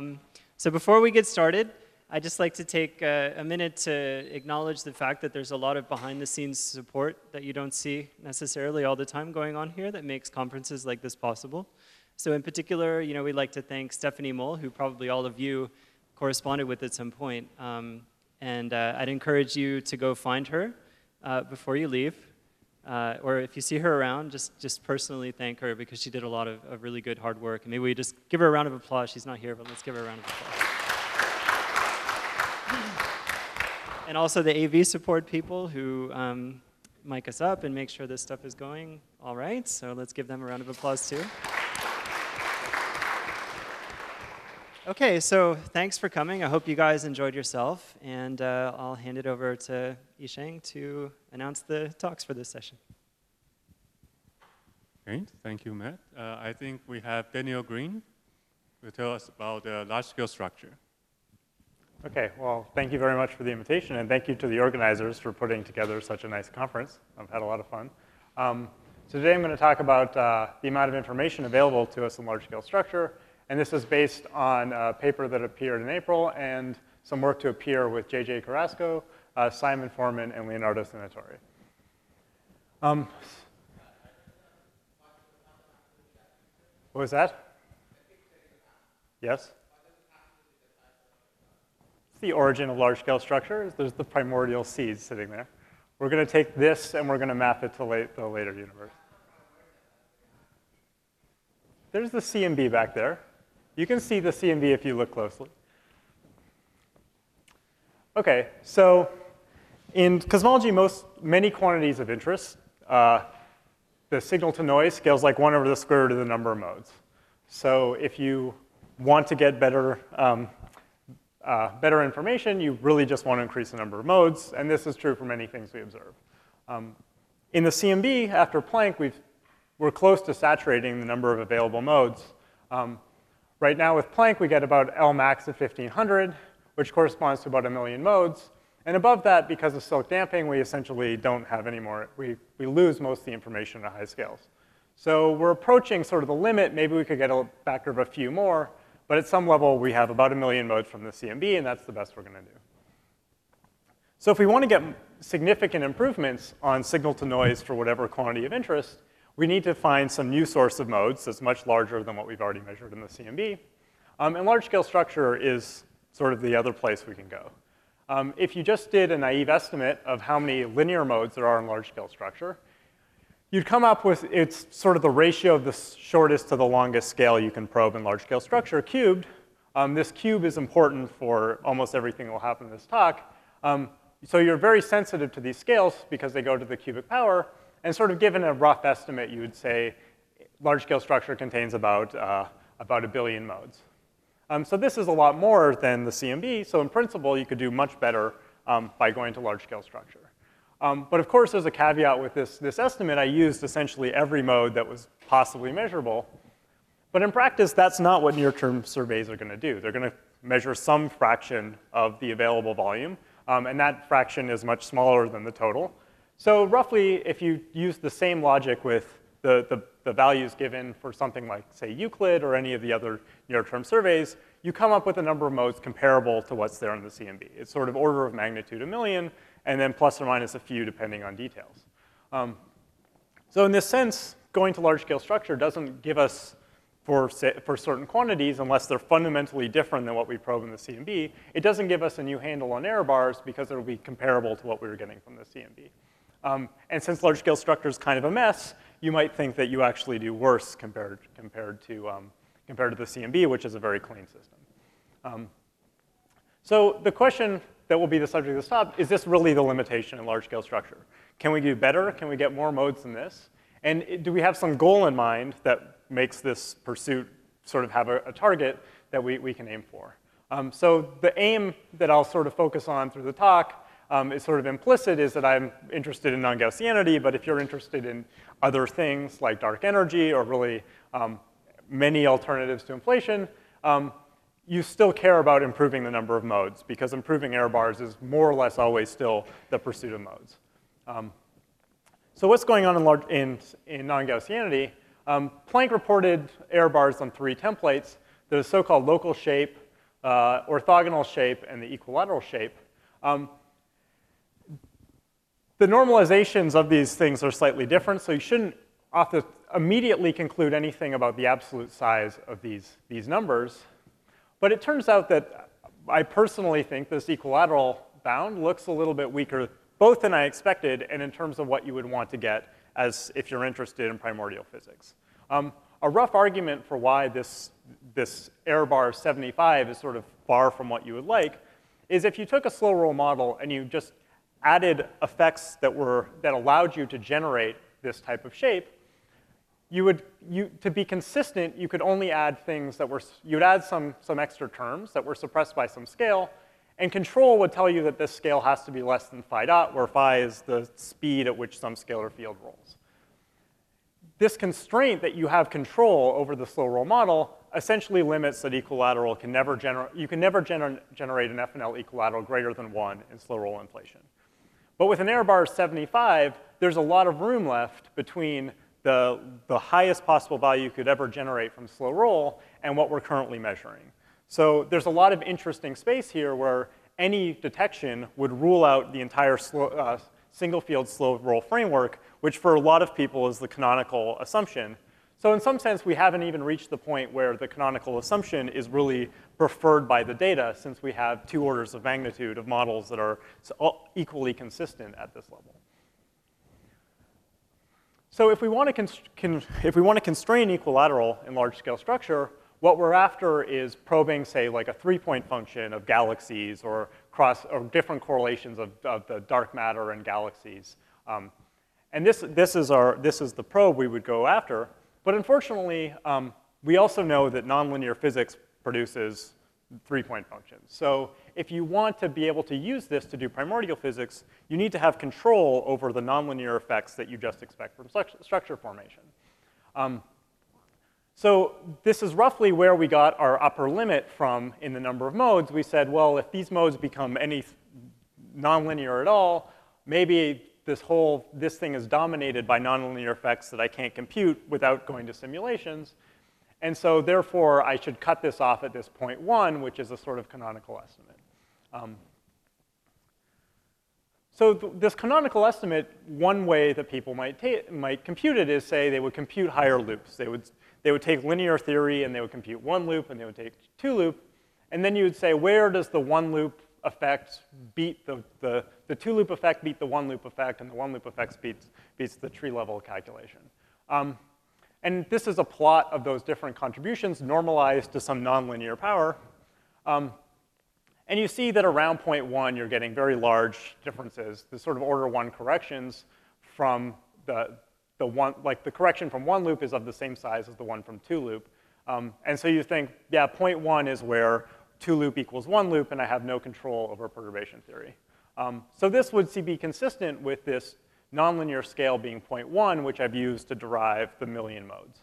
So before we get started, I'd just like to take a minute to acknowledge the fact that there's a lot of behind-the-scenes support that you don't see necessarily all the time going on here that makes conferences like this possible. So in particular, we'd like to thank Stephanie Moll, who probably all of you corresponded with at some point. And I'd encourage you to go find her before you leave. Or if you see her around, just personally thank her because she did a lot of really good hard work. And maybe we just give her a round of applause. She's not here, but let's give her a round of applause. And also the AV support people who mic us up and make sure this stuff is going all right. So let's give them a round of applause too. Okay, so thanks for coming. I hope you guys enjoyed yourself. And I'll hand it over to Yisheng to announce the talks for this session. Great, thank you, Matt. I think we have Daniel Green who will tell us about large-scale structure. Okay, well, thank you very much for the invitation, and thank you to the organizers for putting together such a nice conference. I've had a lot of fun. So today I'm going to talk about the amount of information available to us in large-scale structure, and this is based on a paper that appeared in April and some work to appear with J.J. Carrasco, Simon Foreman, and Leonardo Senatore. What was that? Yes? It's the origin of large-scale structure. There's the primordial seeds sitting there. We're going to take this and we're going to map it to the later universe. There's the CMB back there. You can see the CMB if you look closely. Okay, so in cosmology, many quantities of interest, the signal to noise scales like 1 over the square root of the number of modes. So if you want to get better information, you really just want to increase the number of modes, and this is true for many things we observe. In the CMB, after Planck, we're close to saturating the number of available modes. Right now with Planck, we get about L max of 1500, which corresponds to about 1 million modes. And above that, because of Silk damping, we essentially don't have any more. We lose most of the information at high scales. So we're approaching sort of the limit. Maybe we could get a factor of a few more. But at some level, we have about 1 million modes from the CMB, and that's the best we're going to do. So if we want to get significant improvements on signal to noise for whatever quantity of interest, we need to find some new source of modes that's much larger than what we've already measured in the CMB. And large-scale structure is sort of the other place we can go. If you just did a naive estimate of how many linear modes there are in large-scale structure, you'd come up with, it's sort of the ratio of the shortest to the longest scale you can probe in large-scale structure cubed. This cube is important for almost everything that will happen in this talk. So you're very sensitive to these scales because they go to the cubic power. And sort of given a rough estimate, you would say large-scale structure contains about 1 billion modes. So this is a lot more than the CMB. So in principle, you could do much better by going to large-scale structure. But of course, there's a caveat with this estimate. I used essentially every mode that was possibly measurable. But in practice, that's not what near-term surveys are going to do. They're going to measure some fraction of the available volume. And that fraction is much smaller than the total. So roughly, if you use the same logic with the values given for something like, say, Euclid or any of the other near-term surveys, you come up with a number of modes comparable to what's there in the CMB. It's sort of order of magnitude 1 million, and then plus or minus a few depending on details. So in this sense, going to large-scale structure doesn't give us, for certain quantities, unless they're fundamentally different than what we probe in the CMB, it doesn't give us a new handle on error bars because it'll be comparable to what we were getting from the CMB. And since large-scale structure is kind of a mess, you might think that you actually do worse compared to the CMB, which is a very clean system. So the question that will be the subject of this talk, is this really the limitation in large-scale structure? Can we do better? Can we get more modes than this? And do we have some goal in mind that makes this pursuit sort of have a target that we can aim for? So the aim that I'll sort of focus on through the talk is sort of implicit, is that I'm interested in non-Gaussianity, but if you're interested in other things like dark energy or really many alternatives to inflation, you still care about improving the number of modes, because improving error bars is more or less always still the pursuit of modes. So what's going on in non-Gaussianity? Planck reported error bars on 3 templates. There's a so-called local shape, orthogonal shape and the equilateral shape. The normalizations of these things are slightly different, so you shouldn't immediately conclude anything about the absolute size of these numbers. But it turns out that I personally think this equilateral bound looks a little bit weaker, both than I expected and in terms of what you would want to get as if you're interested in primordial physics. A rough argument for why this error bar of 75 is sort of far from what you would like is if you took a slow roll model and you just added effects that allowed you to generate this type of shape, to be consistent, you could only add things that you'd add some extra terms that were suppressed by some scale, and control would tell you that this scale has to be less than phi dot, where phi is the speed at which some scalar field rolls. This constraint that you have control over the slow roll model essentially limits that equilateral you can never generate an FNL equilateral greater than 1 in slow roll inflation. But with an error bar of 75, there's a lot of room left between the highest possible value you could ever generate from slow roll and what we're currently measuring. So there's a lot of interesting space here where any detection would rule out the entire single field slow roll framework, which for a lot of people is the canonical assumption. So in some sense, we haven't even reached the point where the canonical assumption is really preferred by the data, since we have 2 orders of magnitude of models that are equally consistent at this level. So if we want to constrain equilateral in large-scale structure, what we're after is probing, say, like a 3-point function of galaxies or different correlations of the dark matter and galaxies. And this is the probe we would go after. But unfortunately, we also know that nonlinear physics produces 3-point functions. So if you want to be able to use this to do primordial physics, you need to have control over the nonlinear effects that you just expect from structure formation. So this is roughly where we got our upper limit from in the number of modes. We said, well, if these modes become any nonlinear at all, maybe this thing is dominated by nonlinear effects that I can't compute without going to simulations. And so therefore, I should cut this off at this 0.1, which is a sort of canonical estimate. So this canonical estimate, one way that people might compute it is, say, they would compute higher loops. They would take linear theory, and they would compute 1 loop, and they would take 2 loop. And then you would say, where does the 1 loop effect beat the 2 loop effect beat the 1 loop effect, and the 1 loop effect beats the tree level calculation. And this is a plot of those different contributions normalized to some nonlinear power. And you see that around 0.1, you're getting very large differences, the sort of order 1 corrections from the correction from 1 loop is of the same size as the one from 2 loop. And so you think, yeah, 0.1 is where 2 loop equals 1 loop, and I have no control over perturbation theory. So this would be consistent with this nonlinear scale being 0.1, which I've used to derive the million modes.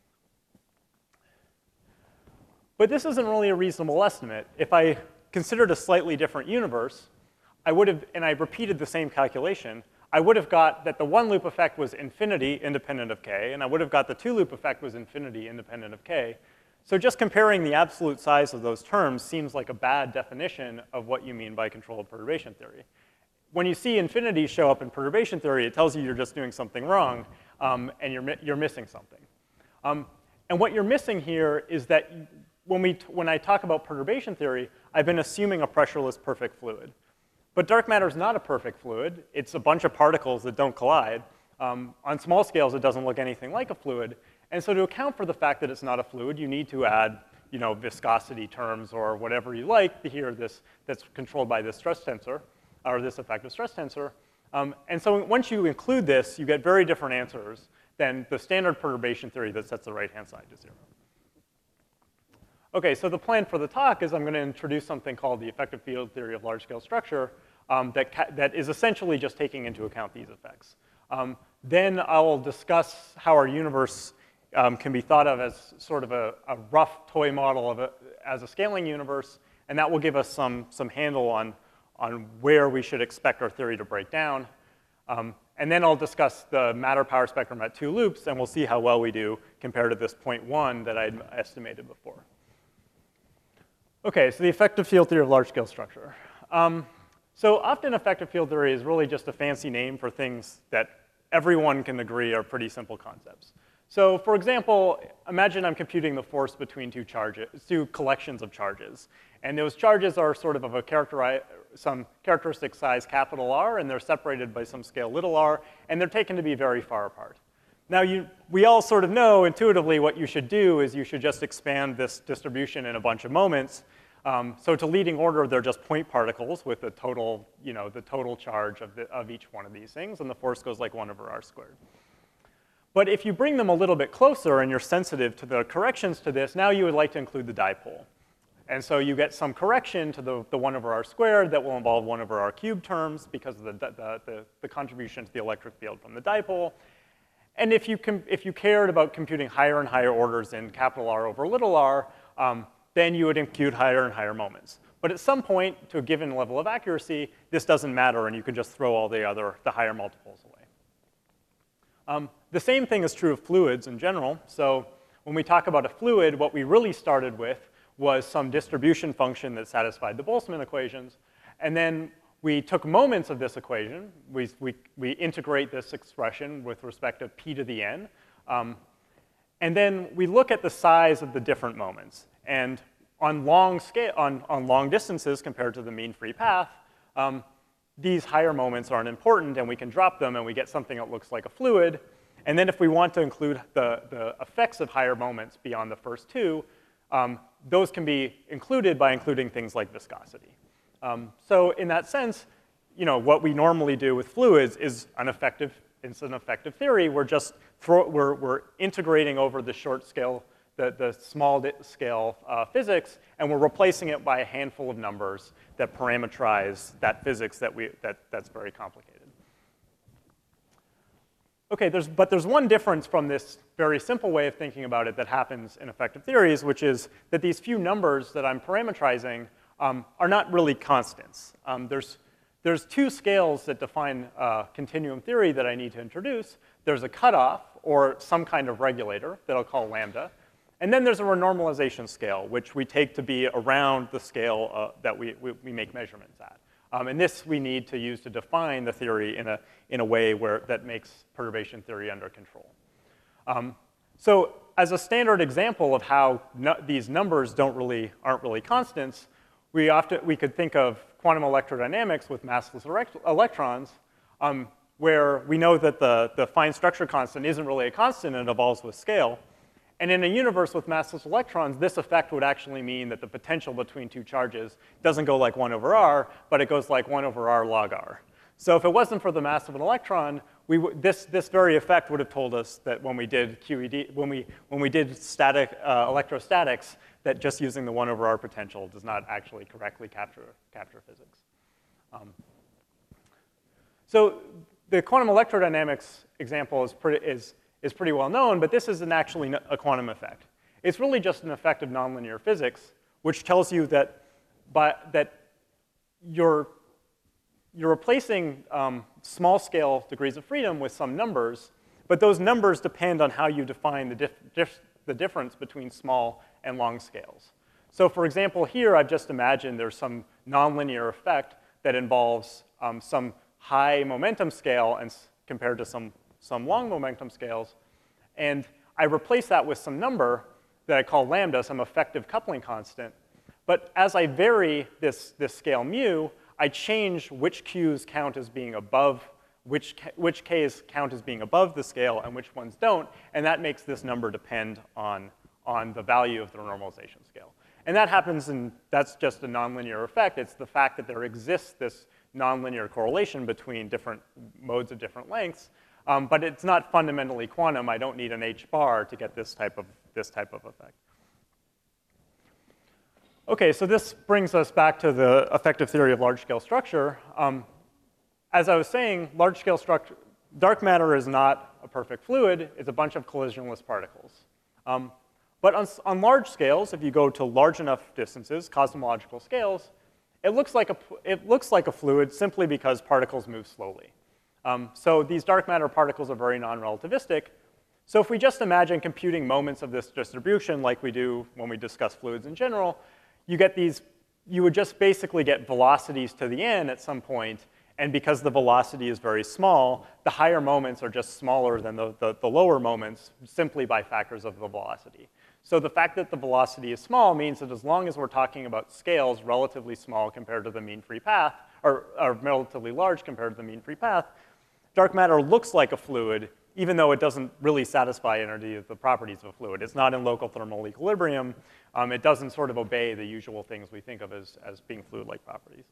But this isn't really a reasonable estimate. If I considered a slightly different universe, and I repeated the same calculation, I would have got that the 1 loop effect was infinity independent of k, and I would have got the 2 loop effect was infinity independent of k. So just comparing the absolute size of those terms seems like a bad definition of what you mean by controlled perturbation theory. When you see infinity show up in perturbation theory, it tells you you're just doing something wrong, and you're missing something. And what you're missing here is that when I talk about perturbation theory, I've been assuming a pressureless perfect fluid. But dark matter is not a perfect fluid. It's a bunch of particles that don't collide. On small scales, it doesn't look anything like a fluid. And so to account for the fact that it's not a fluid, you need to add viscosity terms or whatever you like to hear this that's controlled by this stress tensor, or this effective stress tensor. And so once you include this, you get very different answers than the standard perturbation theory that sets the right-hand side to 0. OK, so the plan for the talk is I'm going to introduce something called the effective field theory of large-scale structure that is essentially just taking into account these effects. Then I will discuss how our universe can be thought of as sort of a rough toy model as a scaling universe, and that will give us some handle on where we should expect our theory to break down. And then I'll discuss the matter power spectrum at 2 loops, and we'll see how well we do compared to this 0.1 that I'd estimated before. Okay, so the effective field theory of large-scale structure. So often effective field theory is really just a fancy name for things that everyone can agree are pretty simple concepts. So for example, imagine I'm computing the force between two collections of charges. And those charges are sort of some characteristic size capital R, and they're separated by some scale little r, and they're taken to be very far apart. Now, we all sort of know intuitively what you should do is you should just expand this distribution in a bunch of moments. So to leading order, they're just point particles with the total, the total charge of each one of these things, and the force goes like 1 over r squared. But if you bring them a little bit closer and you're sensitive to the corrections to this, now you would like to include the dipole. And so you get some correction to the 1 over r squared that will involve 1 over r cubed terms because of the contribution to the electric field from the dipole. And if you cared about computing higher and higher orders in capital R over little r, then you would impute higher and higher moments. But at some point, to a given level of accuracy, this doesn't matter, and you can just throw all the higher multiples away. The same thing is true of fluids in general. So when we talk about a fluid, what we really started with was some distribution function that satisfied the Boltzmann equations. And then we took moments of this equation. We integrate this expression with respect to p to the n. And then we look at the size of the different moments. And on long distances compared to the mean free path, these higher moments aren't important, and we can drop them, and we get something that looks like a fluid. And then if we want to include the effects of higher moments beyond the first two, those can be included by including things like viscosity. So in that sense, what we normally do with fluids is an effective theory. We're integrating over the short scale, the small scale physics, and we're replacing it by a handful of numbers that parameterize that physics that's very complicated. Okay, but there's one difference from this very simple way of thinking about it that happens in effective theories, which is that these few numbers that I'm parameterizing are not really constants. There's two scales that define continuum theory that I need to introduce. There's a cutoff, or some kind of regulator that I'll call lambda. And then there's a renormalization scale, which we take to be around the scale that we make measurements at. And this we need to use to define the theory in a way that makes perturbation theory under control. So as a standard example of how these numbers aren't really constants, we could think of quantum electrodynamics with massless electrons, where we know that the fine structure constant isn't really a constant and it evolves with scale. And in a universe with massless electrons, this effect would actually mean that the potential between two charges doesn't go like 1 over r, but it goes like 1 over r log r. So if it wasn't for the mass of an electron, this very effect would have told us that when we did QED, when we did static electrostatics, that just using the 1 over r potential does not actually correctly capture physics. So the quantum electrodynamics example is pretty well known, but this isn't actually a quantum effect. It's really just an effect of nonlinear physics, which tells you that you're replacing small-scale degrees of freedom with some numbers, but those numbers depend on how you define the difference between small and long scales. So for example, here I've just imagined there's some nonlinear effect that involves some high momentum scale and compared to some long momentum scales, and I replace that with some number that I call lambda, some effective coupling constant. But as I vary this scale mu, I change which q's count as being above, which k's count as being above the scale, and which ones don't, and that makes this number depend on the value of the normalization scale. And that happens, and that's just a nonlinear effect. It's the fact that there exists this nonlinear correlation between different modes of different lengths. But it's not fundamentally quantum. I don't need an h bar to get this type of effect. Okay, so this brings us back to the effective theory of large-scale structure. As I was saying, large-scale structure, dark matter is not a perfect fluid. It's a bunch of collisionless particles. But on large scales, if you go to large enough distances, cosmological scales, it looks like a fluid simply because particles move slowly. So these dark matter particles are very non-relativistic. So if we just imagine computing moments of this distribution like we do when we discuss fluids in general, you would just basically get velocities to the n at some point, and because the velocity is very small, the higher moments are just smaller than the lower moments simply by factors of the velocity. So the fact that the velocity is small means that as long as we're talking about scales relatively small compared to the mean free path, or relatively large compared to the mean free path, dark matter looks like a fluid, even though it doesn't really satisfy any of the properties of a fluid. It's not in local thermal equilibrium. It doesn't sort of obey the usual things we think of as being fluid-like properties.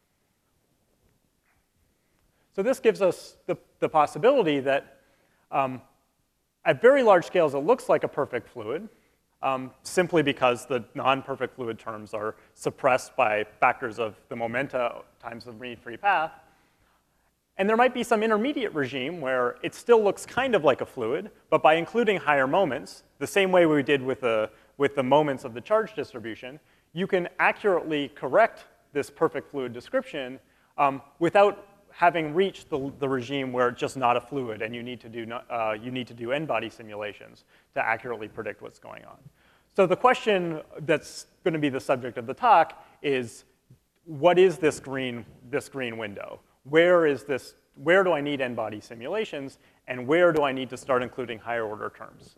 So this gives us the possibility that at very large scales, it looks like a perfect fluid, simply because the non-perfect fluid terms are suppressed by factors of the momenta times the mean free path. And there might be some intermediate regime where it still looks kind of like a fluid, but by including higher moments, the same way we did with the moments of the charge distribution, you can accurately correct this perfect fluid description without having reached the regime where it's just not a fluid and you need to do n-body simulations to accurately predict what's going on. So the question that's going to be the subject of the talk is, what is this green window? Where do I need n-body simulations, and where do I need to start including higher order terms?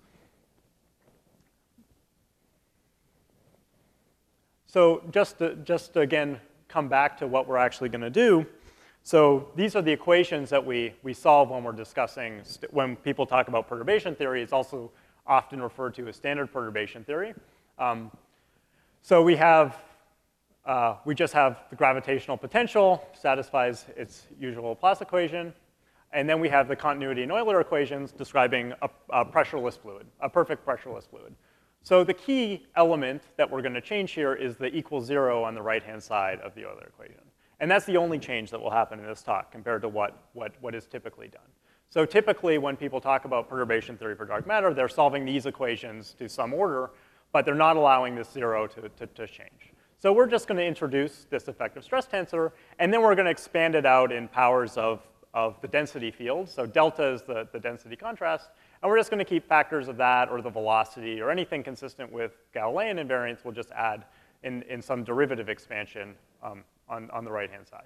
So just to again come back to what we're actually going to do. So these are the equations that we solve when we're discussing, when people talk about perturbation theory. It's also often referred to as standard perturbation theory. So we just have the gravitational potential, satisfies its usual Laplace equation. And then we have the continuity and Euler equations describing a pressureless fluid, a perfect pressureless fluid. So the key element that we're going to change here is the equals 0 on the right-hand side of the Euler equation. And that's the only change that will happen in this talk compared to what is typically done. So typically, when people talk about perturbation theory for dark matter, they're solving these equations to some order, but they're not allowing this 0 to change. So we're just going to introduce this effective stress tensor, and then we're going to expand it out in powers of the density field. So delta is the density contrast, and we're just going to keep factors of that or the velocity or anything consistent with Galilean invariance. We'll just add in some derivative expansion on the right-hand side.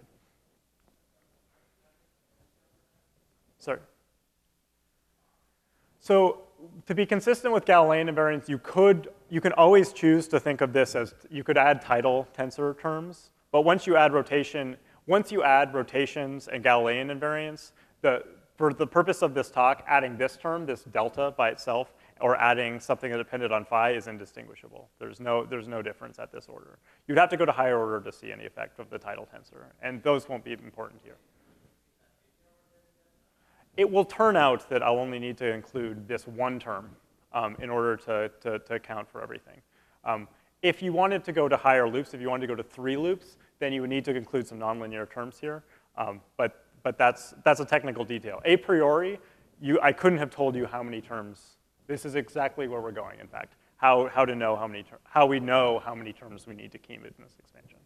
Sorry. So to be consistent with Galilean invariance, you can always choose to think of this as, you could add tidal tensor terms, but once you add rotations and Galilean invariance, for the purpose of this talk, adding this term, this delta by itself, or adding something that depended on phi is indistinguishable. There's no difference at this order. You'd have to go to higher order to see any effect of the tidal tensor, and those won't be important here. It will turn out that I'll only need to include this one term in order to account for everything. If you wanted to go to higher loops, if you wanted to go to 3 loops, then you would need to include some nonlinear terms here. But that's a technical detail. A priori, I couldn't have told you how many terms. This is exactly where we're going, in fact, how we know how many terms we need to keep in this expansion.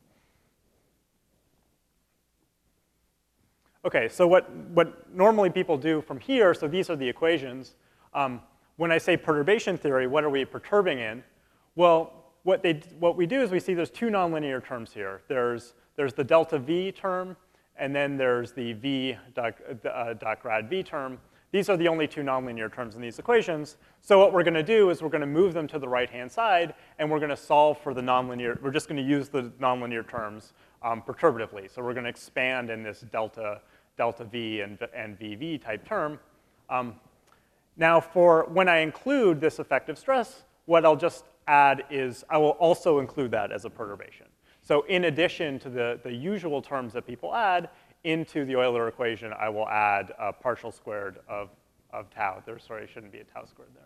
Okay, so what normally people do from here, so these are the equations. When I say perturbation theory, what are we perturbing in? Well, what we do is we see there's 2 nonlinear terms here. There's the delta V term, and then there's the V dot grad V term. These are the only 2 nonlinear terms in these equations. So what we're going to do is we're going to move them to the right-hand side, and we're going to solve for the nonlinear. We're just going to use the nonlinear terms perturbatively. So we're going to expand in this delta V and VV type term. Now, for when I include this effective stress, what I'll just add is I will also include that as a perturbation. So in addition to the usual terms that people add, into the Euler equation, I will add a partial squared of tau. Sorry, it shouldn't be a tau squared there.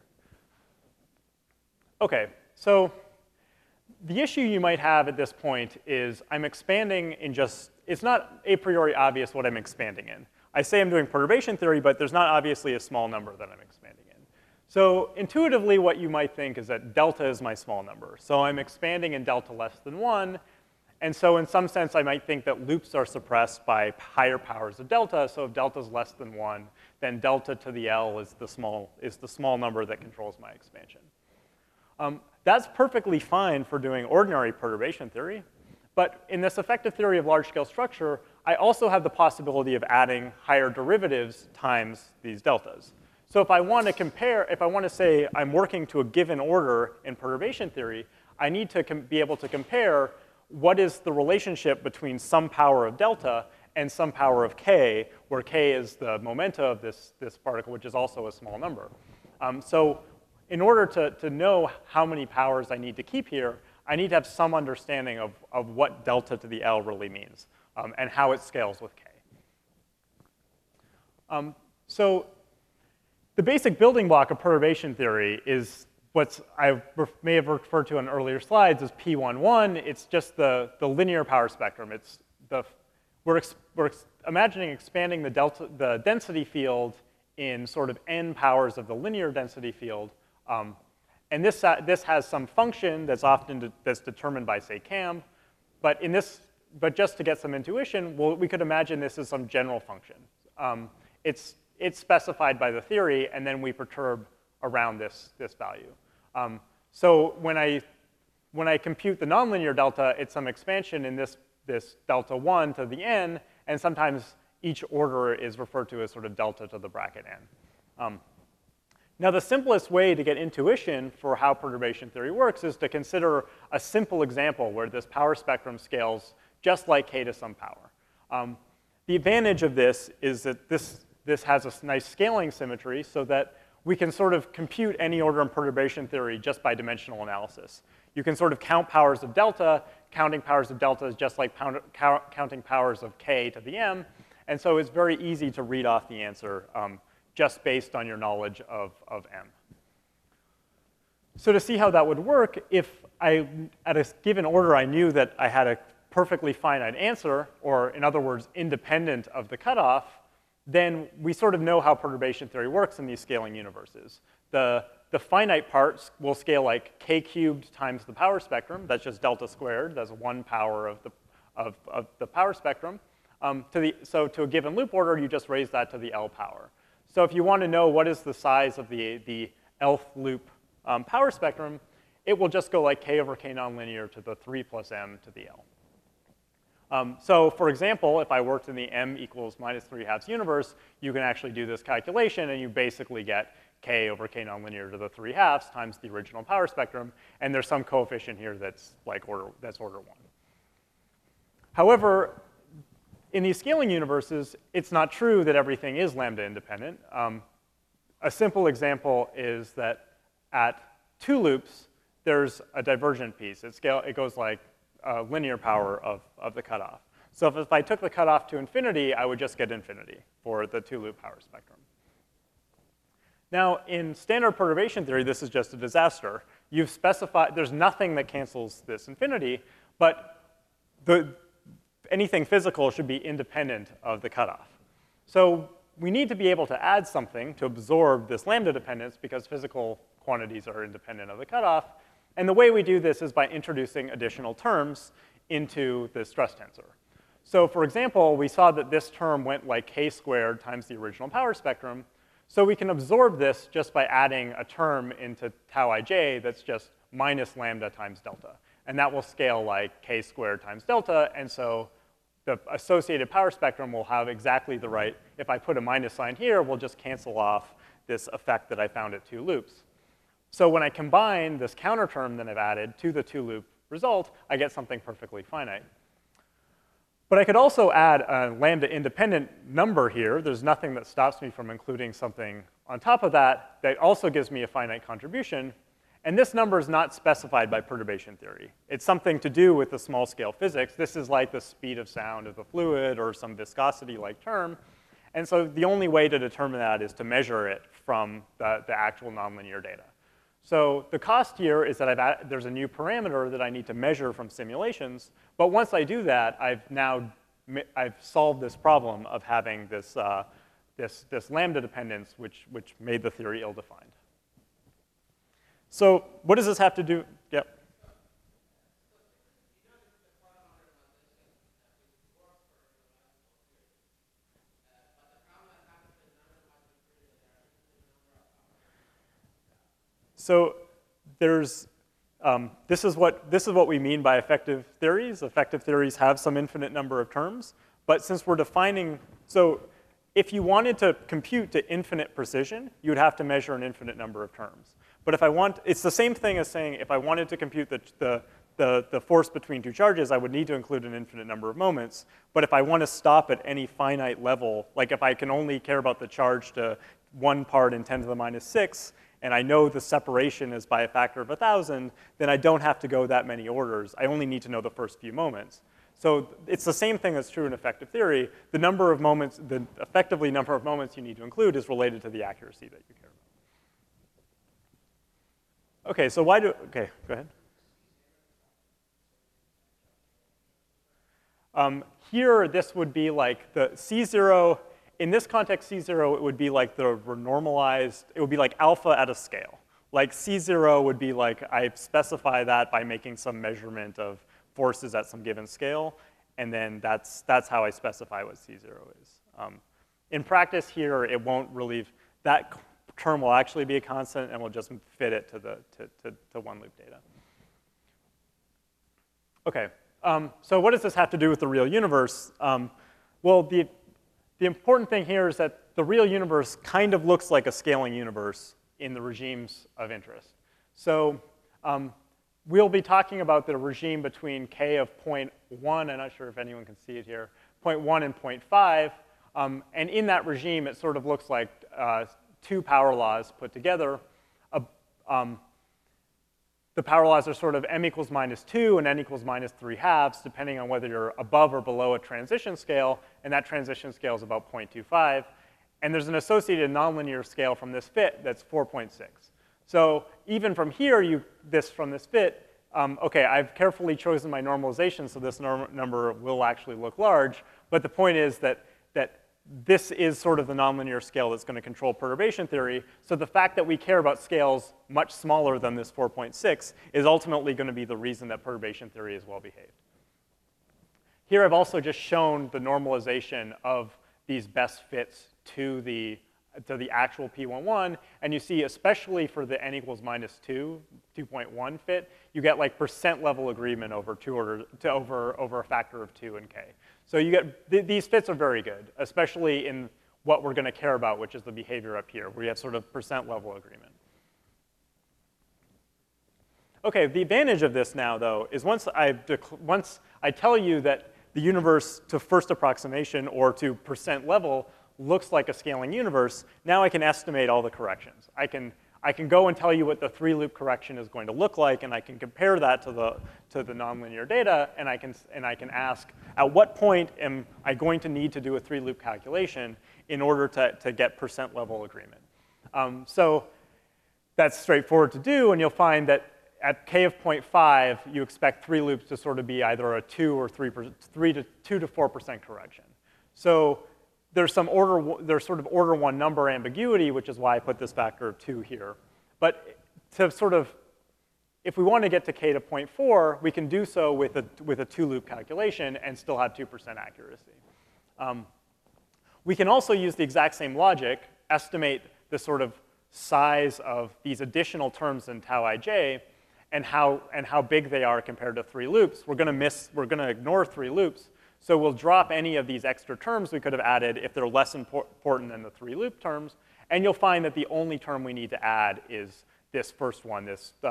Okay, so the issue you might have at this point is I'm expanding in it's not a priori obvious what I'm expanding in. I say I'm doing perturbation theory, but there's not obviously a small number that I'm expanding in. So intuitively, what you might think is that delta is my small number. So I'm expanding in delta less than 1. And so in some sense, I might think that loops are suppressed by higher powers of delta. So if delta is less than 1, then delta to the L is the small number that controls my expansion. That's perfectly fine for doing ordinary perturbation theory. But in this effective theory of large-scale structure, I also have the possibility of adding higher derivatives times these deltas. So if I want to compare, if I want to say I'm working to a given order in perturbation theory, I need to be able to compare what is the relationship between some power of delta and some power of k, where k is the momenta of this particle, which is also a small number. So in order to know how many powers I need to keep here, I need to have some understanding of what delta to the L really means and how it scales with k. So the basic building block of perturbation theory is what I may have referred to in earlier slides as P11. It's just the linear power spectrum. It's we're imagining expanding the density field in sort of n powers of the linear density field. And this has some function that's often that's determined by, say, CAM. But just to get some intuition, we could imagine this as some general function. It's specified by the theory, and then we perturb around this value. So when I compute the nonlinear delta, it's some expansion in this delta 1 to the n, and sometimes each order is referred to as sort of delta to the bracket n. Now, the simplest way to get intuition for how perturbation theory works is to consider a simple example where this power spectrum scales just like k to some power. The advantage of this is that this has a nice scaling symmetry so that we can sort of compute any order in perturbation theory just by dimensional analysis. You can sort of count powers of delta. Counting powers of delta is just like counting powers of k to the m. And so it's very easy to read off the answer just based on your knowledge of m. So to see how that would work, if at a given order I knew that I had a perfectly finite answer, or in other words, independent of the cutoff, then we sort of know how perturbation theory works in these scaling universes. The finite parts will scale like k cubed times the power spectrum. That's just delta squared. That's 1 power of the power spectrum. So to a given loop order, you just raise that to the L power. So if you want to know what is the size of the Lth loop power spectrum, it will just go like k over k nonlinear to the 3 plus m to the L. So for example, if I worked in the m equals minus 3/2 universe, you can actually do this calculation, and you basically get k over k nonlinear to the 3/2 times the original power spectrum, and there's some coefficient here that's like order 1. However, in these scaling universes, it's not true that everything is lambda independent. A simple example is that at 2 loops, there's a divergent piece. It goes like linear power of the cutoff. So if I took the cutoff to infinity, I would just get infinity for the 2-loop power spectrum. Now, in standard perturbation theory, this is just a disaster. You've specified, there's nothing that cancels this infinity, but anything physical should be independent of the cutoff. So we need to be able to add something to absorb this lambda dependence because physical quantities are independent of the cutoff. And the way we do this is by introducing additional terms into the stress tensor. So for example, we saw that this term went like k squared times the original power spectrum. So we can absorb this just by adding a term into tau ij that's just minus lambda times delta. And that will scale like k squared times delta. And so the associated power spectrum will have exactly the right. If I put a minus sign here, we'll just cancel off this effect that I found at 2 loops. So when I combine this counter term that I've added to the 2-loop result, I get something perfectly finite. But I could also add a lambda independent number here. There's nothing that stops me from including something on top of that that also gives me a finite contribution. And this number is not specified by perturbation theory. It's something to do with the small scale physics. This is like the speed of sound of the fluid or some viscosity-like term. And so the only way to determine that is to measure it from the actual nonlinear data. So the cost here is that there's a new parameter that I need to measure from simulations. But once I do that, I've solved this problem of having this lambda dependence, which made the theory ill-defined. So what does this have to do? Yep. So there's this is what we mean by effective theories. Effective theories have some infinite number of terms, but since we're defining, so if you wanted to compute to infinite precision, you would have to measure an infinite number of terms. But it's the same thing as saying if I wanted to compute the force between two charges, I would need to include an infinite number of moments. But if I want to stop at any finite level, like if I can only care about the charge to 1 part in 10 to the minus 6, and I know the separation is by a factor of 1,000, then I don't have to go that many orders. I only need to know the first few moments. So it's the same thing that's true in effective theory. The number of moments, the effectively number of moments you need to include is related to the accuracy that you care about. Okay, so okay, go ahead. Here, this would be like the C0, in this context, C0, it would be like the renormalized, it would be like alpha at a scale. Like C0 would be like, I specify that by making some measurement of forces at some given scale, and then that's how I specify what C0 is. In practice here, it won't really, that term will actually be a constant, and we'll just fit it to one loop data. Okay, so what does this have to do with the real universe? Well, the important thing here is that the real universe kind of looks like a scaling universe in the regimes of interest. So we'll be talking about the regime between k of 0.1, I'm not sure if anyone can see it here, 0.1 and 0.5. And in that regime, it sort of looks like two power laws put together. The power laws are sort of m equals -2 and n equals -3/2, depending on whether you're above or below a transition scale, and that transition scale is about 0.25. And there's an associated nonlinear scale from this fit that's 4.6. So even from here, from this fit, okay, I've carefully chosen my normalization, so this number will actually look large. But the point is that this is sort of the nonlinear scale that's going to control perturbation theory. So the fact that we care about scales much smaller than this 4.6 is ultimately going to be the reason that perturbation theory is well behaved. Here I've also just shown the normalization of these best fits to the actual P11, and you see, especially for the n equals -2, 2.1 fit, you get like percent level agreement over over a factor of 2 in k. So you get these fits are very good, especially in what we're going to care about, which is the behavior up here, where you have sort of percent level agreement. Okay, the advantage of this now, though, is once I tell you that the universe to first approximation or to percent level looks like a scaling universe, now I can estimate all the corrections. I can go and tell you what the 3-loop correction is going to look like, and I can compare that to the nonlinear data, and I can ask, at what point am I going to need to do a 3-loop calculation in order to get percent level agreement? So that's straightforward to do, and you'll find that at k of 0.5, you expect 3 loops to sort of be either a 2 or 2 to 4% correction. So there's sort of order 1 number ambiguity, which is why I put this factor of 2 here. But to sort of, if we want to get to k to 0.4, we can do so with a 2-loop calculation and still have 2% accuracy. We can also use the exact same logic, estimate the sort of size of these additional terms in tau ij, and how big they are compared to 3 loops. We're going to ignore 3 loops. So we'll drop any of these extra terms we could have added if they're less important than the 3-loop terms. And you'll find that the only term we need to add is this first one.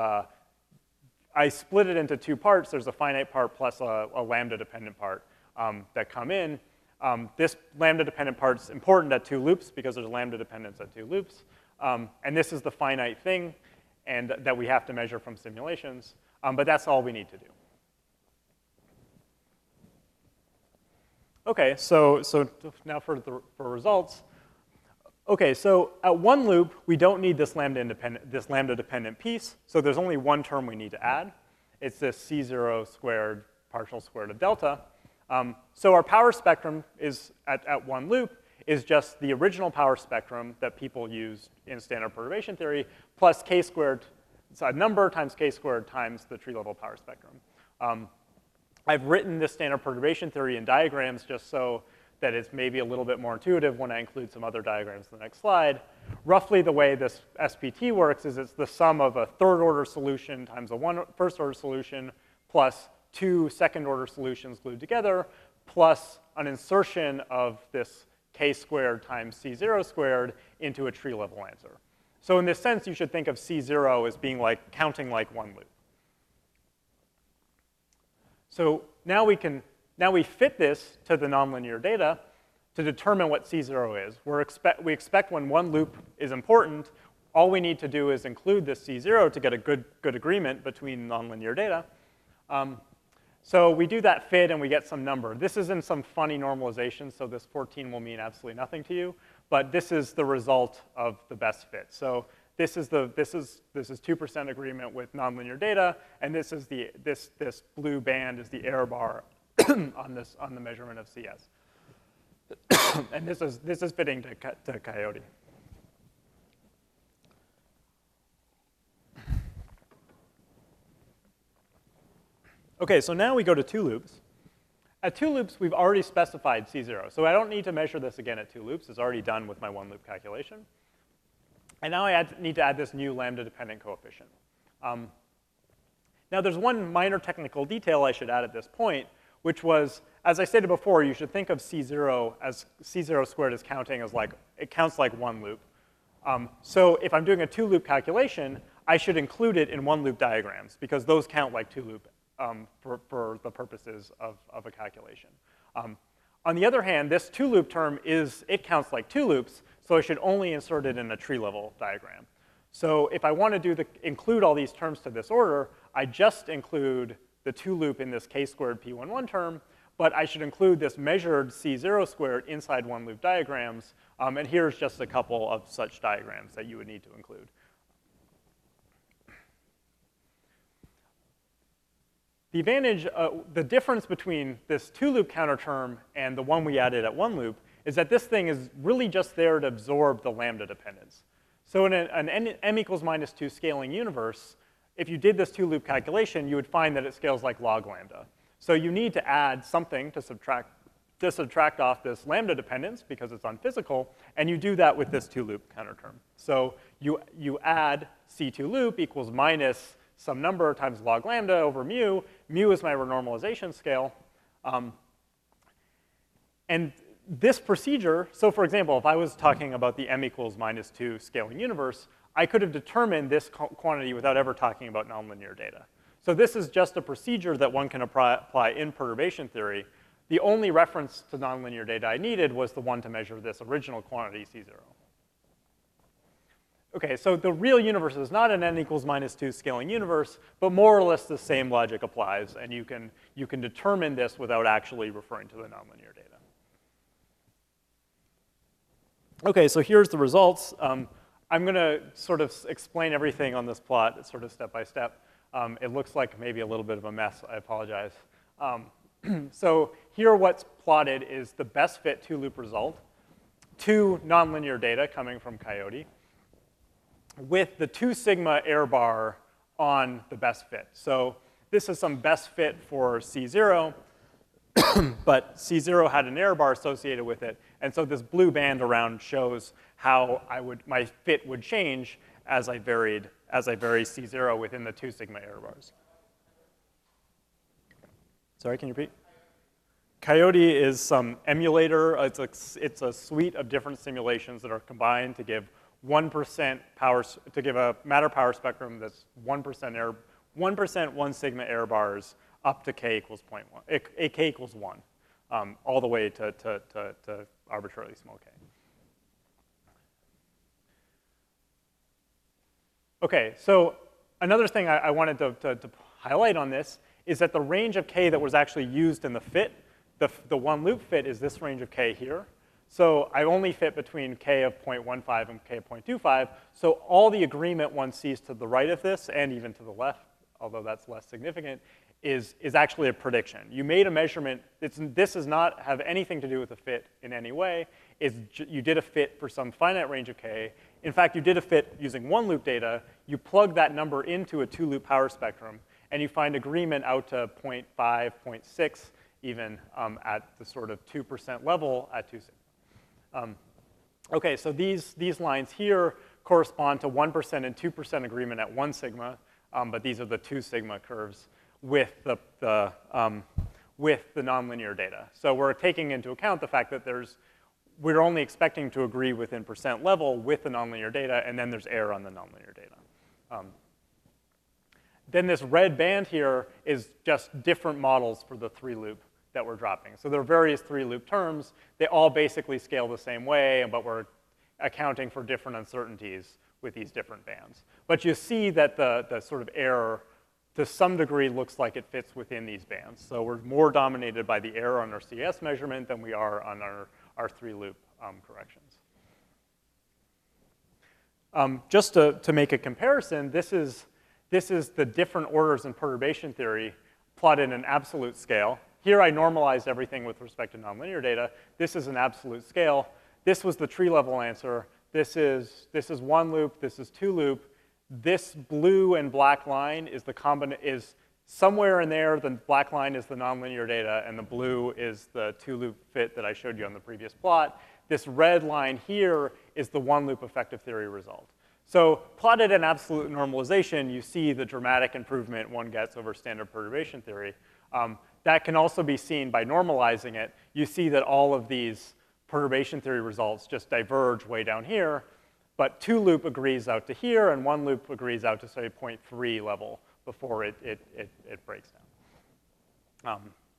I split it into 2 parts. There's a finite part plus a lambda-dependent part that come in. This lambda-dependent part's important at 2 loops because there's lambda dependence at 2 loops. And this is the finite thing and that we have to measure from simulations. But that's all we need to do. Okay, so now for results. Okay, so at 1 loop, we don't need this lambda-dependent piece. So there's only one term we need to add. It's this C0 squared partial square root of delta. So our power spectrum is at 1 loop is just the original power spectrum that people used in standard perturbation theory plus k squared, so a number times k squared times the tree level power spectrum. I've written this standard perturbation theory in diagrams just so that it's maybe a little bit more intuitive when I include some other diagrams in the next slide. roughly the way this SPT works is it's the sum of a third-order solution times a first-order solution plus 2 second-order solutions glued together plus an insertion of this k squared times c0 squared into a tree-level answer. So in this sense, you should think of c0 as being like counting like one loop. So now we fit this to the nonlinear data to determine what C0 is. We expect when one loop is important, all we need to do is include this C0 to get a good agreement between nonlinear data. So we do that fit and we get some number. This is in some funny normalization, so this 14 will mean absolutely nothing to you, but this is the result of the best fit. So this is 2% agreement with nonlinear data, and this is this blue band is the error bar on the measurement of CS. And this is fitting to Coyote. Okay, so now we go to 2 loops. At 2 loops, we've already specified C0. So I don't need to measure this again at 2 loops. It's already done with my 1 loop calculation. And now I need to add this new lambda-dependent coefficient. Now there's one minor technical detail I should add at this point, which was, as I stated before, you should think of C0 as C0 squared as counting as like, it counts like 1 loop. So if I'm doing a 2 loop calculation, I should include it in 1 loop diagrams, because those count like 2 loop for the purposes of a calculation. On the other hand, this 2 loop term it counts like 2 loops, so I should only insert it in a tree level diagram. So if I want to include all these terms to this order, I just include the 2 loop in this k squared p11 term, but I should include this measured C0 squared inside 1 loop diagrams, and here's just a couple of such diagrams that you would need to include. The advantage, the difference between this 2 loop counter term and the one we added at 1 loop is that this thing is really just there to absorb the lambda dependence. So in an m equals -2 scaling universe, if you did this 2 loop calculation, you would find that it scales like log lambda. So you need to add something to subtract off this lambda dependence because it's unphysical, and you do that with this 2 loop counter term. So you add C2 loop equals minus some number times log lambda over mu. Mu is my renormalization scale. And this procedure, so for example, if I was talking about the m equals -2 scaling universe, I could have determined this quantity without ever talking about nonlinear data. So this is just a procedure that one can apply in perturbation theory. The only reference to nonlinear data I needed was the one to measure this original quantity, C0. Okay, so the real universe is not an n equals -2 scaling universe, but more or less the same logic applies, and you can determine this without actually referring to the nonlinear data. Okay, so here's the results. I'm going to sort of explain everything on this plot sort of step by step. It looks like maybe a little bit of a mess. I apologize. So here what's plotted is the best fit 2 loop result, 2 nonlinear data coming from Coyote, with the 2 sigma error bar on the best fit. So this is some best fit for C0, but C0 had an error bar associated with it, and so this blue band around shows how my fit would change as I vary C0 within the 2 sigma error bars. Sorry, can you repeat? Coyote is some emulator. It's a suite of different simulations that are combined to give 1% power, to give a matter power spectrum that's 1% error, 1% 1 sigma error bars up to k equals 0.1, k equals 1, all the way to arbitrarily small k. Okay, so another thing I wanted to highlight on this is that the range of k that was actually used in the fit, the 1 loop fit is this range of k here. So I only fit between k of 0.15 and k of 0.25. So all the agreement one sees to the right of this, and even to the left, although that's less significant, is actually a prediction. You made a measurement. This does not have anything to do with the fit in any way. You did a fit for some finite range of k. In fact, you did a fit using 1 loop data. You plug that number into a 2 loop power spectrum, and you find agreement out to 0.5, 0.6, even at the sort of 2% level at 2 sigma. Okay, so these lines here correspond to 1% and 2% agreement at 1 sigma, but these are the 2 sigma curves with the nonlinear data. So we're taking into account the fact that we're only expecting to agree within percent level with the nonlinear data, and then there's error on the nonlinear data. Then this red band here is just different models for the 3-loop that we're dropping. So there are various 3-loop terms. They all basically scale the same way, but we're accounting for different uncertainties with these different bands. But you see that the sort of error, to some degree, looks like it fits within these bands. So we're more dominated by the error on our CS measurement than we are on our 3-loop corrections. Just to make a comparison, this is the different orders in perturbation theory plotted in an absolute scale. Here I normalized everything with respect to nonlinear data. This is an absolute scale. This was the tree level answer. This is 1 loop, this is 2 loop. This blue and black line is is somewhere in there. The black line is the nonlinear data, and the blue is the 2-loop fit that I showed you on the previous plot. This red line here is the 1-loop effective theory result. So plotted in absolute normalization, you see the dramatic improvement one gets over standard perturbation theory. That can also be seen by normalizing it. You see that all of these perturbation theory results just diverge way down here, but 2-loop agrees out to here, and 1-loop agrees out to, say, 0.3 level before it breaks down.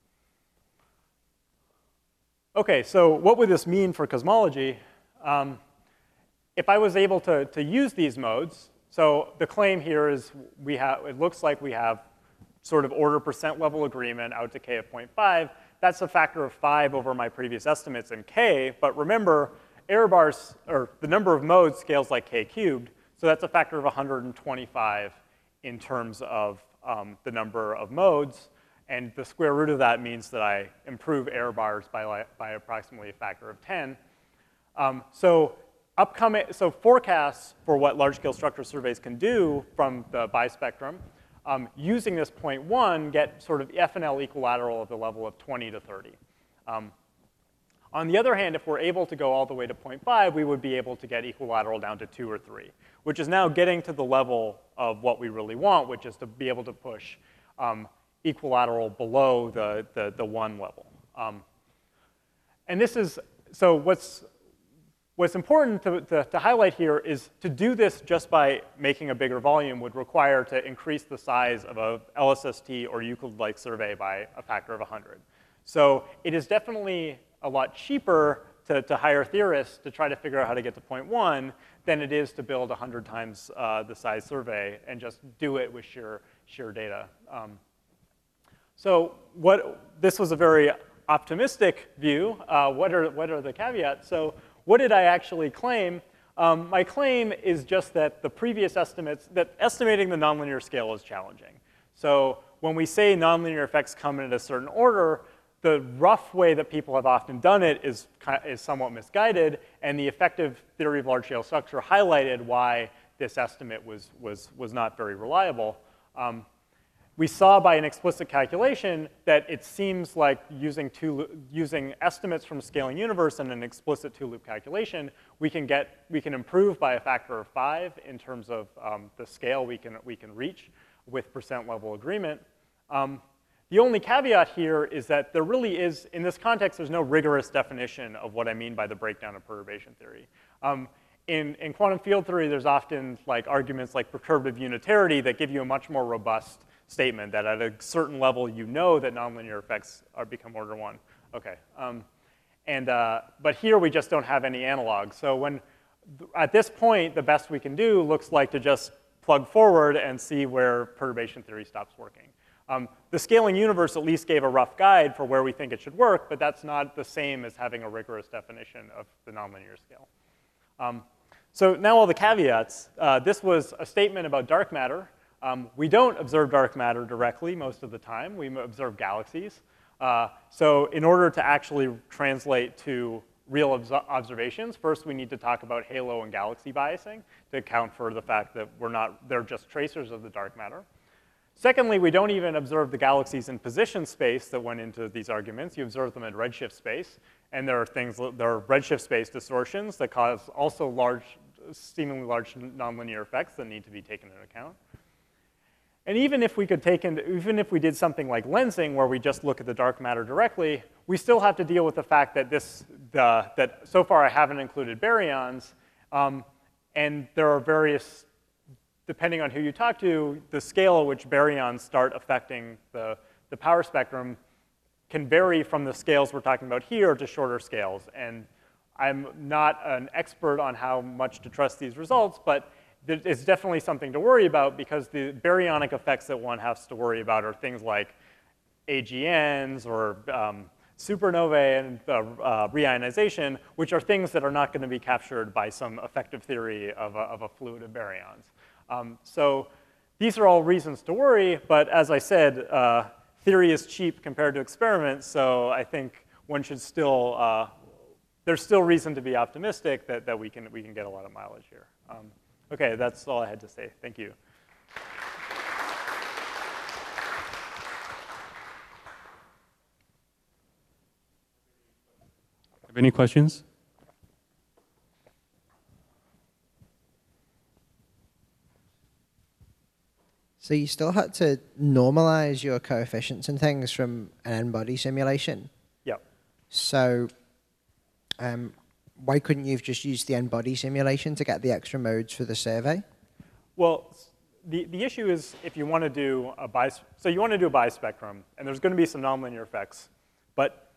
Okay, so what would this mean for cosmology? If I was able to use these modes, so the claim here is it looks like we have sort of order percent level agreement out to k of 0.5. That's a factor of 5 over my previous estimates in k, but remember, error bars, or the number of modes scales like k cubed, so that's a factor of 125 in terms of the number of modes, and the square root of that means that I improve error bars by approximately a factor of 10. So forecasts for what large-scale structure surveys can do from the bispectrum, using this 0.1 get sort of FNL equilateral of the level of 20 to 30. On the other hand, if we're able to go all the way to 0.5, we would be able to get equilateral down to 2 or 3, which is now getting to the level of what we really want, which is to be able to push equilateral below the 1 level. And this is, so what's important to highlight here is to do this just by making a bigger volume would require to increase the size of a LSST or Euclid-like survey by a factor of 100. So it is definitely a lot cheaper to hire theorists to try to figure out how to get to 0.1 than it is to build 100 times the size survey and just do it with sheer data. So this was a very optimistic view. What are the caveats? So what did I actually claim? My claim is just that the previous estimates, that estimating the nonlinear scale is challenging. So when we say nonlinear effects come in a certain order, the rough way that people have often done it is somewhat misguided, and the effective theory of large-scale structure highlighted why this estimate was not very reliable. We saw by an explicit calculation that it seems like using estimates from scaling universe and an explicit 2-loop calculation, we can improve by a factor of 5 in terms of the scale we can reach with percent level agreement. The only caveat here is that there really is, in this context, there's no rigorous definition of what I mean by the breakdown of perturbation theory. In quantum field theory, there's often arguments like perturbative unitarity that give you a much more robust statement that at a certain level you know that nonlinear effects become order 1. Okay. But here we just don't have any analogs. So at this point, the best we can do looks like to just plug forward and see where perturbation theory stops working. The scaling universe at least gave a rough guide for where we think it should work, but that's not the same as having a rigorous definition of the nonlinear scale. So now all the caveats. This was a statement about dark matter. We don't observe dark matter directly most of the time. We observe galaxies. So in order to actually translate to real observations, first we need to talk about halo and galaxy biasing to account for the fact that they're just tracers of the dark matter. Secondly, we don't even observe the galaxies in position space that went into these arguments. You observe them in redshift space, and there are redshift space distortions that cause also seemingly large nonlinear effects that need to be taken into account. And even if we did something like lensing, where we just look at the dark matter directly, we still have to deal with the fact that that so far I haven't included baryons, and there are various, depending on who you talk to, the scale at which baryons start affecting the power spectrum can vary from the scales we're talking about here to shorter scales. And I'm not an expert on how much to trust these results, but it's definitely something to worry about, because the baryonic effects that one has to worry about are things like AGNs or supernovae and reionization, which are things that are not going to be captured by some effective theory of a fluid of baryons. So these are all reasons to worry, but as I said, theory is cheap compared to experiments, so I think one should still, there's still reason to be optimistic that we can get a lot of mileage here. Okay, that's all I had to say. Thank you. Have any questions? So you still had to normalize your coefficients and things from an n-body simulation. Yep. So why couldn't you have just used the n-body simulation to get the extra modes for the survey? Well, the issue is if you want to do a bispectrum, and there's going to be some nonlinear effects, but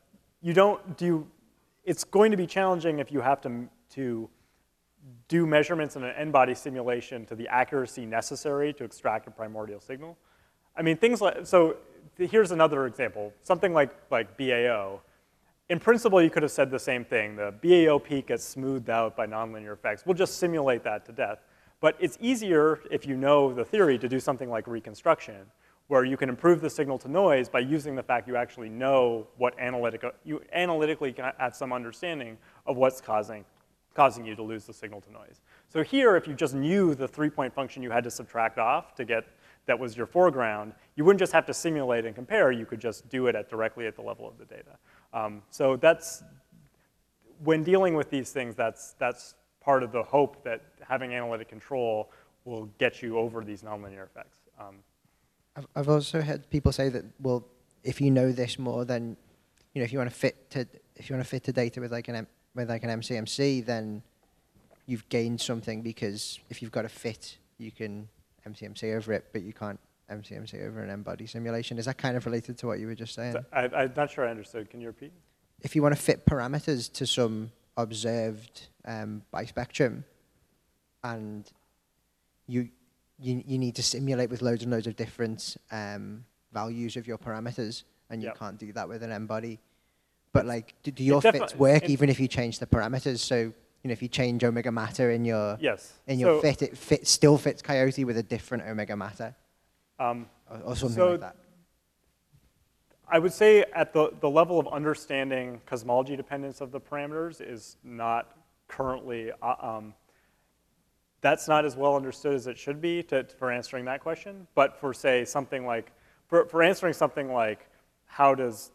it's going to be challenging if you have to do measurements in an n-body simulation to the accuracy necessary to extract a primordial signal. I mean, things like, so here's another example, something like BAO. In principle, you could have said the same thing. The BAO peak gets smoothed out by nonlinear effects. We'll just simulate that to death. But it's easier, if you know the theory, to do something like reconstruction, where you can improve the signal to noise by using the fact you actually know what you analytically can have some understanding of what's causing you to lose the signal to noise. So here, if you just knew the 3-point function you had to subtract off to get that was your foreground, you wouldn't just have to simulate and compare. You could just do it directly at the level of the data. So when dealing with these things, that's part of the hope that having analytic control will get you over these nonlinear effects. I've also heard people say that, well, if you know this more, then if you want to fit to data with like an MCMC, then you've gained something, because if you've got a fit, you can MCMC over it, but you can't MCMC over an n-body simulation. Is that kind of related to what you were just saying? So I'm not sure I understood. Can you repeat? If you want to fit parameters to some observed bispectrum, and you need to simulate with loads and loads of different values of your parameters, and you can't do that with an n-body. But like, do your fits work even if you change the parameters? So if you change omega matter in your fit, it still fits Coyote with a different omega matter, or something like that. I would say at the level of understanding cosmology dependence of the parameters is not currently, that's not as well understood as it should be for answering that question. But for, say, something like, for answering something like, how does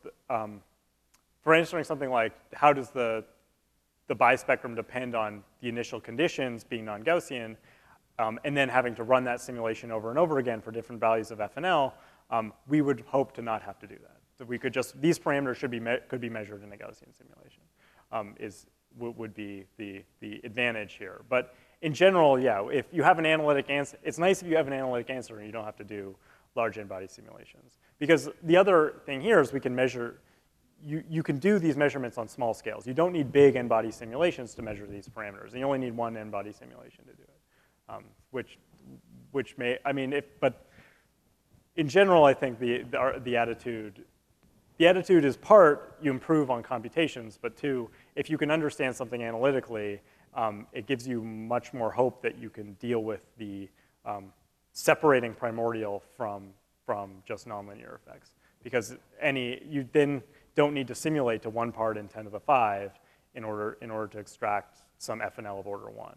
the bispectrum depend on the initial conditions being non-Gaussian, and then having to run that simulation over and over again for different values of FNL, we would hope to not have to do that. So we could just, these parameters could be measured in a Gaussian simulation, would be the advantage here. But in general, yeah, if you have an analytic answer, it's nice if you have an analytic answer and you don't have to do large n-body simulations. Because the other thing here is we can measure, you can do these measurements on small scales. You don't need big n-body simulations to measure these parameters. And you only need one n-body simulation to do it, which may, I mean, but in general, I think the attitude is part, you improve on computations, but two, if you can understand something analytically, it gives you much more hope that you can deal with the separating primordial from just nonlinear effects. Because you then don't need to simulate to 1 part in 10 to the 5 in order to extract some FNL of order 1.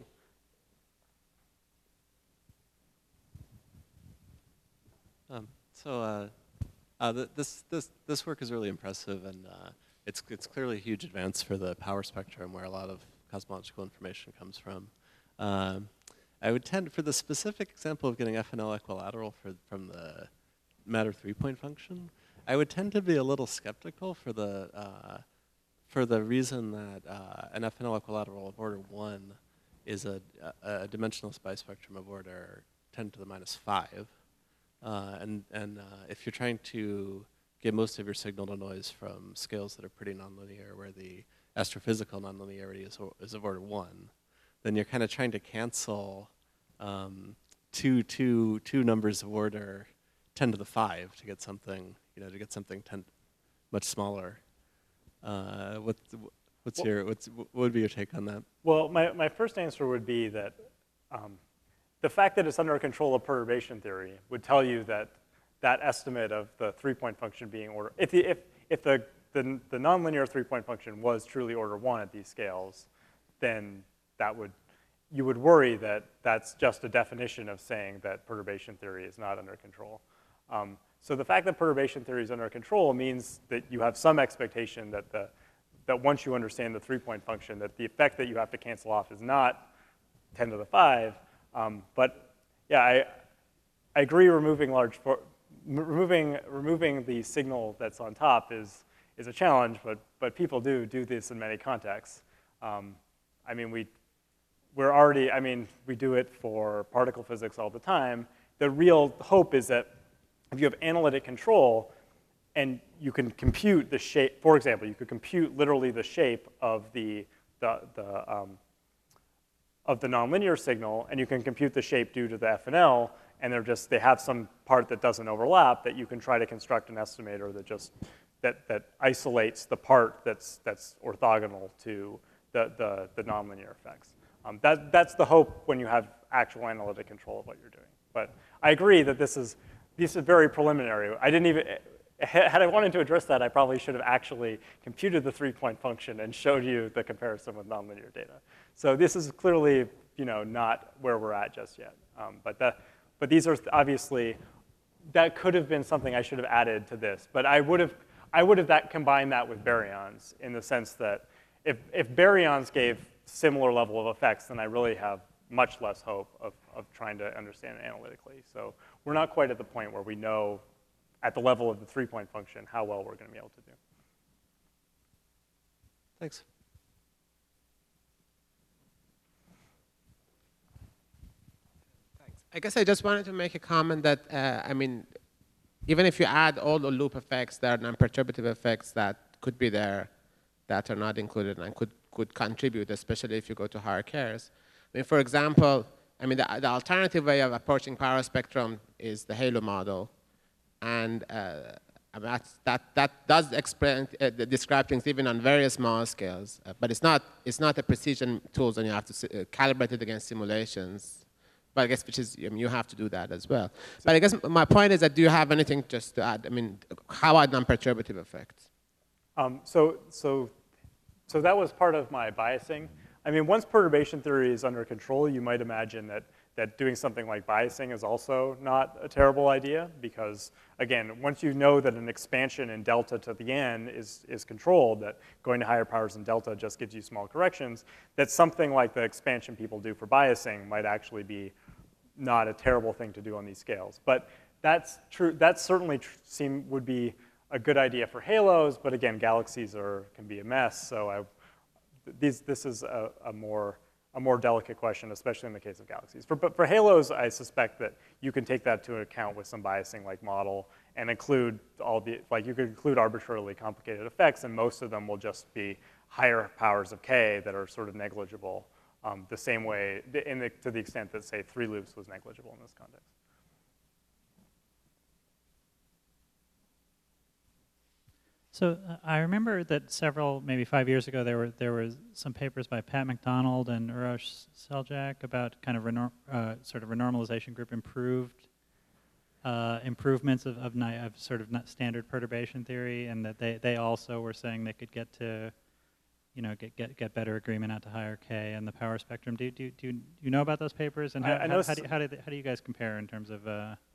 So this work is really impressive, and it's clearly a huge advance for the power spectrum, where a lot of cosmological information comes from. I would tend, for the specific example of getting FNL equilateral from the matter 3-point function, I would tend to be a little skeptical for the reason that an FNL equilateral of order 1 is a dimensional SPI spectrum of order 10 to the minus 5. And if you're trying to get most of your signal to noise from scales that are pretty nonlinear, where the astrophysical nonlinearity is of order 1, then you're kind of trying to cancel two numbers of order 10 to the 5 to get something, to get something much smaller. What would be your take on that? Well, my first answer would be that the fact that it's under control of perturbation theory would tell you that that estimate of the 3-point function being order, if the nonlinear 3-point function was truly order 1 at these scales, then you would worry that that's just a definition of saying that perturbation theory is not under control. So the fact that perturbation theory is under control means that you have some expectation that once you understand the 3-point function, that the effect that you have to cancel off is not 10 to the 5. But yeah, I agree removing the signal that's on top is a challenge, but people do this in many contexts. I mean, we do it for particle physics all the time. The real hope is that if you have analytic control and you can compute the shape, for example, you could compute literally the shape of the nonlinear signal, and you can compute the shape due to the FNL, and they have some part that doesn't overlap, that you can try to construct an estimator that isolates the part that's orthogonal to the nonlinear effects. That's the hope when you have actual analytic control of what you're doing. But I agree that this is very preliminary. Had I wanted to address that, I probably should have actually computed the 3-point function and showed you the comparison with nonlinear data. So this is clearly, not where we're at just yet. But these are obviously, that could have been something I should have added to this. But I would have combined that with baryons in the sense that if baryons gave similar level of effects, then I really have much less hope of trying to understand it analytically. So we're not quite at the point where we know at the level of the 3-point function how well we're going to be able to do. Thanks. I guess I just wanted to make a comment that, even if you add all the loop effects, there are non-perturbative effects that could be there that are not included and could contribute, especially if you go to higher KRs. For example, the alternative way of approaching power spectrum is the halo model. And that does describe things even on very small scales. But it's not a precision tool, and you have to calibrate it against simulations. But I guess you have to do that as well. But I guess my point is that do you have anything just to add? How are non-perturbative effects? So that was part of my biasing. Once perturbation theory is under control, you might imagine that doing something like biasing is also not a terrible idea because, again, once you know that an expansion in delta to the n is controlled, that going to higher powers in delta just gives you small corrections, that something like the expansion people do for biasing might actually be not a terrible thing to do on these scales. But that's true. That certainly would be a good idea for halos, but again, galaxies can be a mess. So this is a more delicate question, especially in the case of galaxies. But for halos, I suspect that you can take that into account with some biasing like model and include you could include arbitrarily complicated effects, and most of them will just be higher powers of k that are sort of negligible, the same way, to the extent that, say, 3 loops was negligible in this context. So I remember that maybe 5 years ago, there were some papers by Pat McDonald and Urosh Seljak about kind of sort of renormalization group improvements of sort of standard perturbation theory, and that they also were saying they could get to, get better agreement out to higher k and the power spectrum. Do you know about those papers, and how do you guys compare in terms of?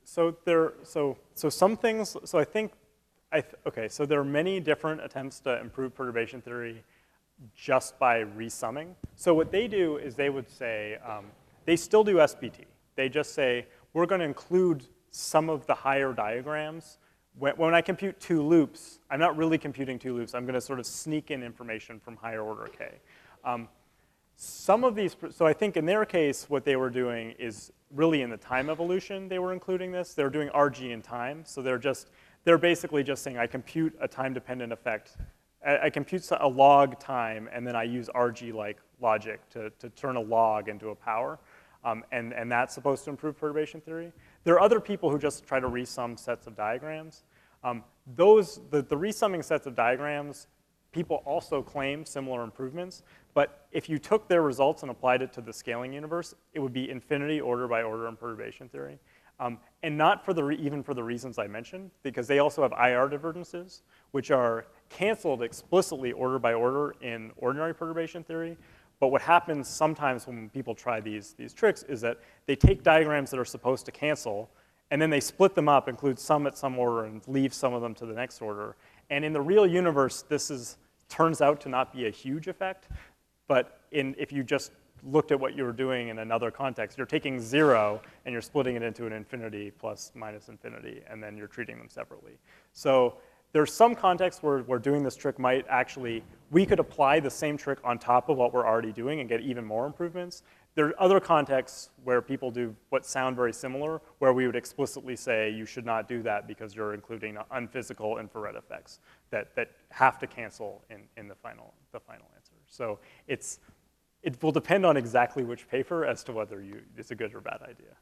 So some things. So I think, okay. So there are many different attempts to improve perturbation theory just by resumming. So what they do is they would say they still do SPT. They just say we're going to include some of the higher diagrams. When I compute 2 loops, I'm not really computing 2 loops. I'm going to sort of sneak in information from higher order K. Some of these, so I think in their case, what they were doing is really in the time evolution, they were including this. They were doing RG in time. So they're basically just saying I compute a time-dependent effect. I compute a log time, and then I use RG-like logic to turn a log into a power. And that's supposed to improve perturbation theory. There are other people who just try to resum sets of diagrams. The resumming sets of diagrams, people also claim similar improvements. But if you took their results and applied it to the scaling universe, it would be infinity order by order in perturbation theory. And not for even for the reasons I mentioned, because they also have IR divergences, which are canceled explicitly order by order in ordinary perturbation theory. But what happens sometimes when people try these tricks is that they take diagrams that are supposed to cancel, and then they split them up, include some at some order, and leave some of them to the next order. And in the real universe, this turns out to not be a huge effect. But if you just looked at what you were doing in another context, you're taking 0, and you're splitting it into an infinity plus minus infinity, and then you're treating them separately. So there's some contexts where doing this trick might actually, we could apply the same trick on top of what we're already doing and get even more improvements. There are other contexts where people do what sound very similar, where we would explicitly say you should not do that because you're including unphysical infrared effects that have to cancel in the final answer. So it will depend on exactly which paper as to whether it's a good or bad idea.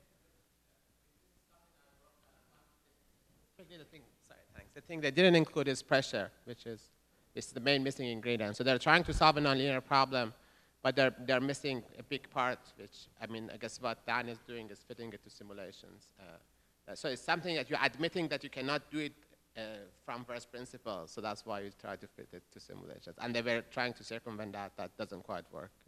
The thing they didn't include is pressure, which is the main missing ingredient. So they're trying to solve a nonlinear problem, but they're missing a big part, which, I mean, I guess what Dan is doing is fitting it to simulations. So it's something that you're admitting that you cannot do it from first principles. So that's why you try to fit it to simulations. And they were trying to circumvent that. That doesn't quite work. Yeah.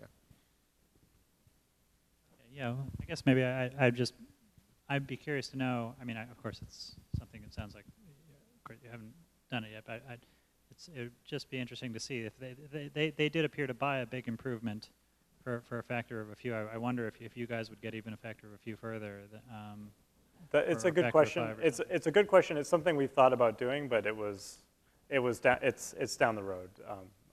Yeah, well, I guess maybe I'd be curious to know. I mean, of course, it's something that sounds like you haven't done it yet, but it would just be interesting to see if they did appear to buy a big improvement for a factor of a few. I wonder if you guys would get even a factor of a few further. It's a good question. It's a good question. It's something we've thought about doing, but it's down the road.